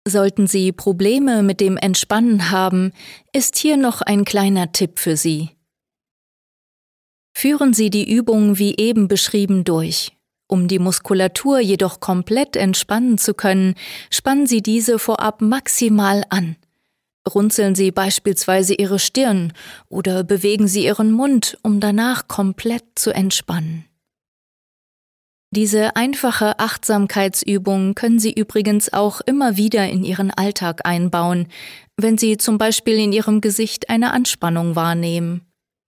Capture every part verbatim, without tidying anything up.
Sollten Sie Probleme mit dem Entspannen haben, ist hier noch ein kleiner Tipp für Sie. Führen Sie die Übung wie eben beschrieben durch. Um die Muskulatur jedoch komplett entspannen zu können, spannen Sie diese vorab maximal an. Runzeln Sie beispielsweise Ihre Stirn oder bewegen Sie Ihren Mund, um danach komplett zu entspannen. Diese einfache Achtsamkeitsübung können Sie übrigens auch immer wieder in Ihren Alltag einbauen, wenn Sie zum Beispiel in Ihrem Gesicht eine Anspannung wahrnehmen.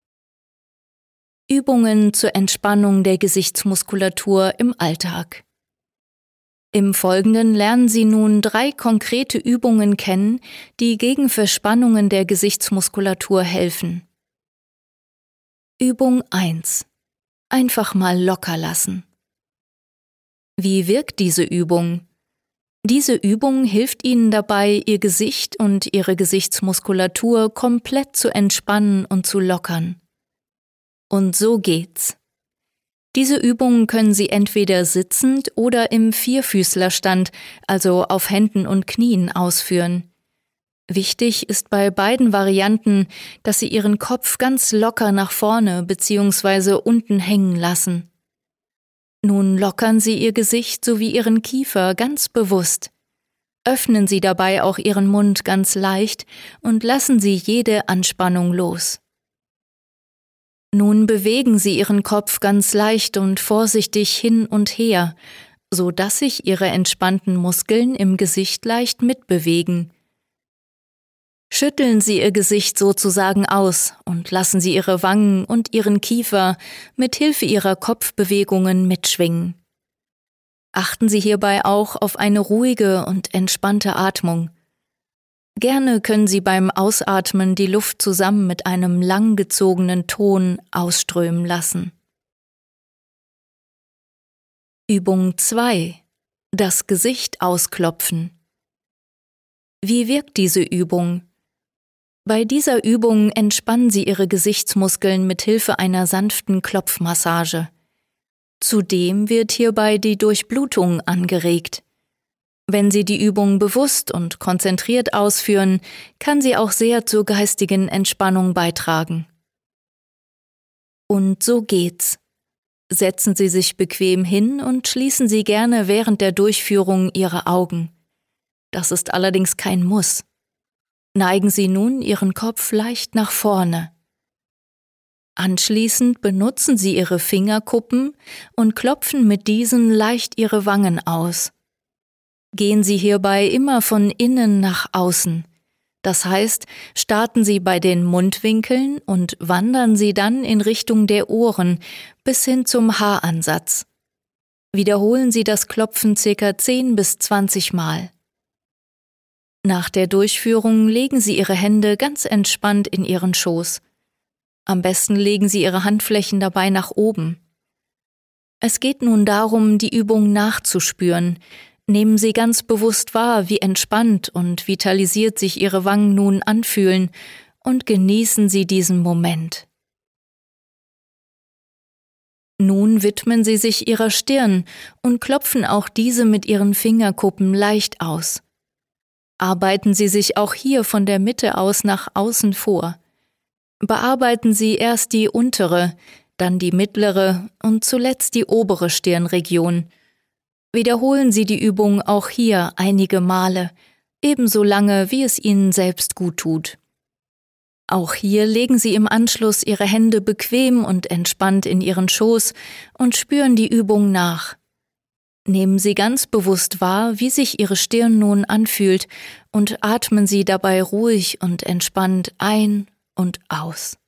Übungen zur Entspannung der Gesichtsmuskulatur im Alltag. Im Folgenden lernen Sie nun drei konkrete Übungen kennen, die gegen Verspannungen der Gesichtsmuskulatur helfen. Übung eins. Einfach mal locker lassen. Wie wirkt diese Übung? Diese Übung hilft Ihnen dabei, Ihr Gesicht und Ihre Gesichtsmuskulatur komplett zu entspannen und zu lockern. Und so geht's. Diese Übungen können Sie entweder sitzend oder im Vierfüßlerstand, also auf Händen und Knien, ausführen. Wichtig ist bei beiden Varianten, dass Sie Ihren Kopf ganz locker nach vorne bzw. unten hängen lassen. Nun lockern Sie Ihr Gesicht sowie Ihren Kiefer ganz bewusst. Öffnen Sie dabei auch Ihren Mund ganz leicht und lassen Sie jede Anspannung los. Nun bewegen Sie Ihren Kopf ganz leicht und vorsichtig hin und her, so dass sich Ihre entspannten Muskeln im Gesicht leicht mitbewegen. Schütteln Sie Ihr Gesicht sozusagen aus und lassen Sie Ihre Wangen und Ihren Kiefer mit Hilfe Ihrer Kopfbewegungen mitschwingen. Achten Sie hierbei auch auf eine ruhige und entspannte Atmung. Gerne können Sie beim Ausatmen die Luft zusammen mit einem langgezogenen Ton ausströmen lassen. Übung zwei. Das Gesicht ausklopfen. Wie wirkt diese Übung? Bei dieser Übung entspannen Sie Ihre Gesichtsmuskeln mit Hilfe einer sanften Klopfmassage. Zudem wird hierbei die Durchblutung angeregt. Wenn Sie die Übung bewusst und konzentriert ausführen, kann sie auch sehr zur geistigen Entspannung beitragen. Und so geht's. Setzen Sie sich bequem hin und schließen Sie gerne während der Durchführung Ihre Augen. Das ist allerdings kein Muss. Neigen Sie nun Ihren Kopf leicht nach vorne. Anschließend benutzen Sie Ihre Fingerkuppen und klopfen mit diesen leicht Ihre Wangen aus. Gehen Sie hierbei immer von innen nach außen. Das heißt, starten Sie bei den Mundwinkeln und wandern Sie dann in Richtung der Ohren bis hin zum Haaransatz. Wiederholen Sie das Klopfen ca. zehn bis zwanzig Mal. Nach der Durchführung legen Sie Ihre Hände ganz entspannt in Ihren Schoß. Am besten legen Sie Ihre Handflächen dabei nach oben. Es geht nun darum, die Übung nachzuspüren. Nehmen Sie ganz bewusst wahr, wie entspannt und vitalisiert sich Ihre Wangen nun anfühlen und genießen Sie diesen Moment. Nun widmen Sie sich Ihrer Stirn und klopfen auch diese mit Ihren Fingerkuppen leicht aus. Arbeiten Sie sich auch hier von der Mitte aus nach außen vor. Bearbeiten Sie erst die untere, dann die mittlere und zuletzt die obere Stirnregion. Wiederholen Sie die Übung auch hier einige Male, ebenso lange, wie es Ihnen selbst gut tut. Auch hier legen Sie im Anschluss Ihre Hände bequem und entspannt in Ihren Schoß und spüren die Übung nach. Nehmen Sie ganz bewusst wahr, wie sich Ihre Stirn nun anfühlt und atmen Sie dabei ruhig und entspannt ein und aus.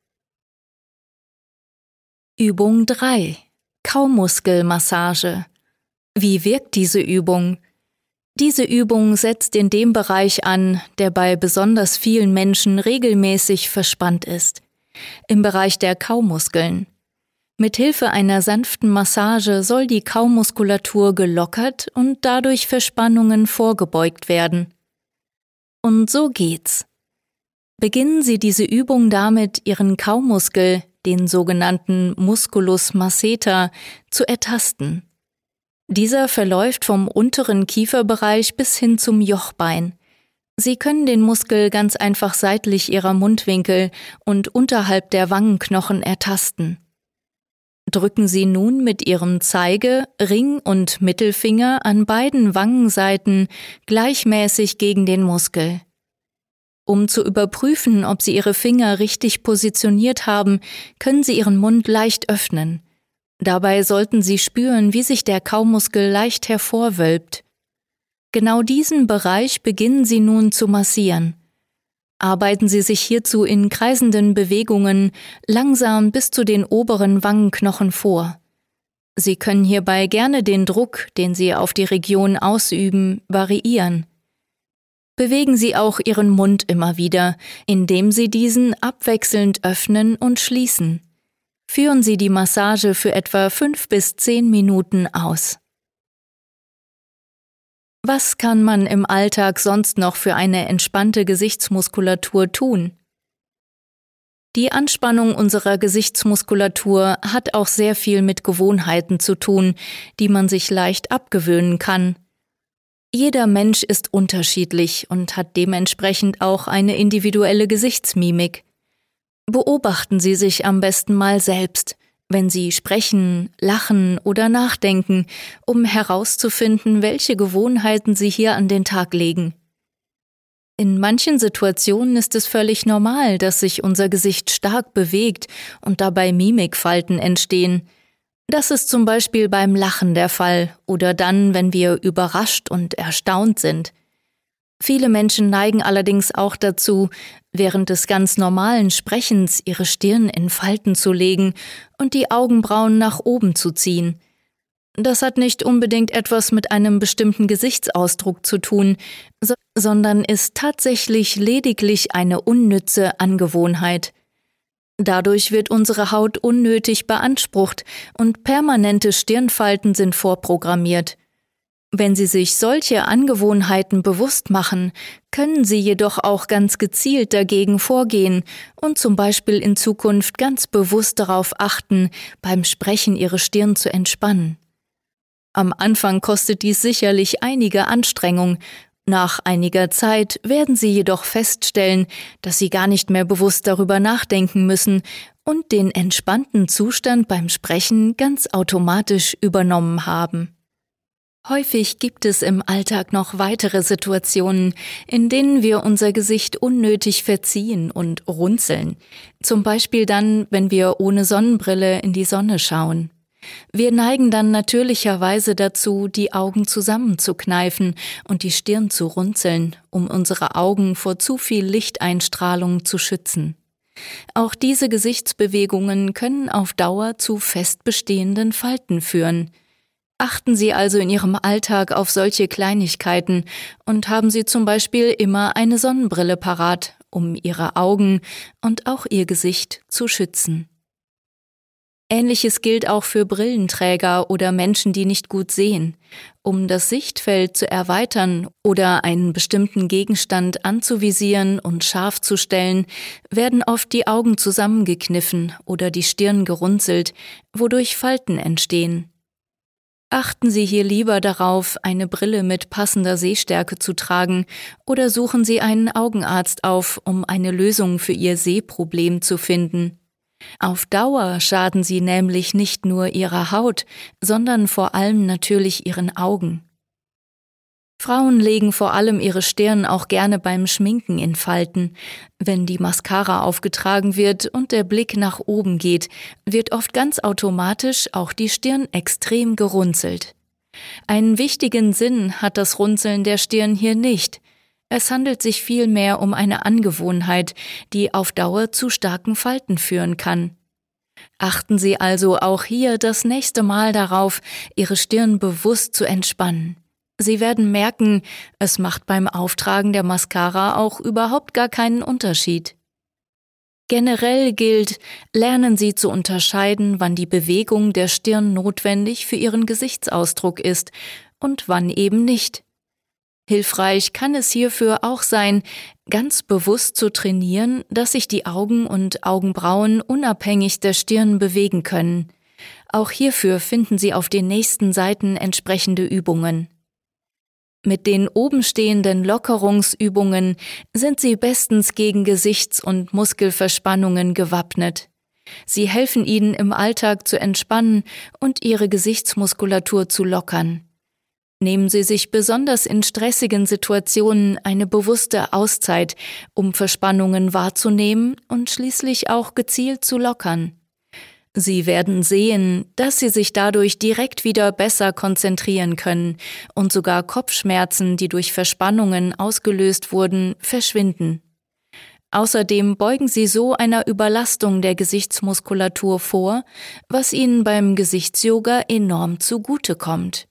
Übung drei. Kaumuskelmassage. Wie wirkt diese Übung? Diese Übung setzt in dem Bereich an, der bei besonders vielen Menschen regelmäßig verspannt ist, im Bereich der Kaumuskeln. Mit Hilfe einer sanften Massage soll die Kaumuskulatur gelockert und dadurch Verspannungen vorgebeugt werden. Und so geht's. Beginnen Sie diese Übung damit, Ihren Kaumuskel, den sogenannten Musculus masseter, zu ertasten. Dieser verläuft vom unteren Kieferbereich bis hin zum Jochbein. Sie können den Muskel ganz einfach seitlich Ihrer Mundwinkel und unterhalb der Wangenknochen ertasten. Drücken Sie nun mit Ihrem Zeige-, Ring- und Mittelfinger an beiden Wangenseiten gleichmäßig gegen den Muskel. Um zu überprüfen, ob Sie Ihre Finger richtig positioniert haben, können Sie Ihren Mund leicht öffnen. Dabei sollten Sie spüren, wie sich der Kaumuskel leicht hervorwölbt. Genau diesen Bereich beginnen Sie nun zu massieren. Arbeiten Sie sich hierzu in kreisenden Bewegungen langsam bis zu den oberen Wangenknochen vor. Sie können hierbei gerne den Druck, den Sie auf die Region ausüben, variieren. Bewegen Sie auch Ihren Mund immer wieder, indem Sie diesen abwechselnd öffnen und schließen. Führen Sie die Massage für etwa fünf bis zehn Minuten aus. Was kann man im Alltag sonst noch für eine entspannte Gesichtsmuskulatur tun? Die Anspannung unserer Gesichtsmuskulatur hat auch sehr viel mit Gewohnheiten zu tun, die man sich leicht abgewöhnen kann. Jeder Mensch ist unterschiedlich und hat dementsprechend auch eine individuelle Gesichtsmimik. Beobachten Sie sich am besten mal selbst, wenn Sie sprechen, lachen oder nachdenken, um herauszufinden, welche Gewohnheiten Sie hier an den Tag legen. In manchen Situationen ist es völlig normal, dass sich unser Gesicht stark bewegt und dabei Mimikfalten entstehen. Das ist zum Beispiel beim Lachen der Fall oder dann, wenn wir überrascht und erstaunt sind. Viele Menschen neigen allerdings auch dazu, während des ganz normalen Sprechens ihre Stirn in Falten zu legen und die Augenbrauen nach oben zu ziehen. Das hat nicht unbedingt etwas mit einem bestimmten Gesichtsausdruck zu tun, so, sondern ist tatsächlich lediglich eine unnütze Angewohnheit. Dadurch wird unsere Haut unnötig beansprucht und permanente Stirnfalten sind vorprogrammiert. Wenn Sie sich solche Angewohnheiten bewusst machen, können Sie jedoch auch ganz gezielt dagegen vorgehen und zum Beispiel in Zukunft ganz bewusst darauf achten, beim Sprechen Ihre Stirn zu entspannen. Am Anfang kostet dies sicherlich einige Anstrengung. Nach einiger Zeit werden Sie jedoch feststellen, dass Sie gar nicht mehr bewusst darüber nachdenken müssen und den entspannten Zustand beim Sprechen ganz automatisch übernommen haben. Häufig gibt es im Alltag noch weitere Situationen, in denen wir unser Gesicht unnötig verziehen und runzeln. Zum Beispiel dann, wenn wir ohne Sonnenbrille in die Sonne schauen. Wir neigen dann natürlicherweise dazu, die Augen zusammenzukneifen und die Stirn zu runzeln, um unsere Augen vor zu viel Lichteinstrahlung zu schützen. Auch diese Gesichtsbewegungen können auf Dauer zu fest bestehenden Falten führen. Achten Sie also in Ihrem Alltag auf solche Kleinigkeiten und haben Sie zum Beispiel immer eine Sonnenbrille parat, um Ihre Augen und auch Ihr Gesicht zu schützen. Ähnliches gilt auch für Brillenträger oder Menschen, die nicht gut sehen. Um das Sichtfeld zu erweitern oder einen bestimmten Gegenstand anzuvisieren und scharf zu stellen, werden oft die Augen zusammengekniffen oder die Stirn gerunzelt, wodurch Falten entstehen. Achten Sie hier lieber darauf, eine Brille mit passender Sehstärke zu tragen oder suchen Sie einen Augenarzt auf, um eine Lösung für Ihr Sehproblem zu finden. Auf Dauer schaden Sie nämlich nicht nur Ihrer Haut, sondern vor allem natürlich Ihren Augen. Frauen legen vor allem ihre Stirn auch gerne beim Schminken in Falten. Wenn die Mascara aufgetragen wird und der Blick nach oben geht, wird oft ganz automatisch auch die Stirn extrem gerunzelt. Einen wichtigen Sinn hat das Runzeln der Stirn hier nicht. Es handelt sich vielmehr um eine Angewohnheit, die auf Dauer zu starken Falten führen kann. Achten Sie also auch hier das nächste Mal darauf, Ihre Stirn bewusst zu entspannen. Sie werden merken, es macht beim Auftragen der Mascara auch überhaupt gar keinen Unterschied. Generell gilt, lernen Sie zu unterscheiden, wann die Bewegung der Stirn notwendig für Ihren Gesichtsausdruck ist und wann eben nicht. Hilfreich kann es hierfür auch sein, ganz bewusst zu trainieren, dass sich die Augen und Augenbrauen unabhängig der Stirn bewegen können. Auch hierfür finden Sie auf den nächsten Seiten entsprechende Übungen. Mit den obenstehenden Lockerungsübungen sind Sie bestens gegen Gesichts- und Muskelverspannungen gewappnet. Sie helfen Ihnen im Alltag zu entspannen und Ihre Gesichtsmuskulatur zu lockern. Nehmen Sie sich besonders in stressigen Situationen eine bewusste Auszeit, um Verspannungen wahrzunehmen und schließlich auch gezielt zu lockern. Sie werden sehen, dass Sie sich dadurch direkt wieder besser konzentrieren können und sogar Kopfschmerzen, die durch Verspannungen ausgelöst wurden, verschwinden. Außerdem beugen Sie so einer Überlastung der Gesichtsmuskulatur vor, was Ihnen beim Gesichtsyoga enorm zugutekommt.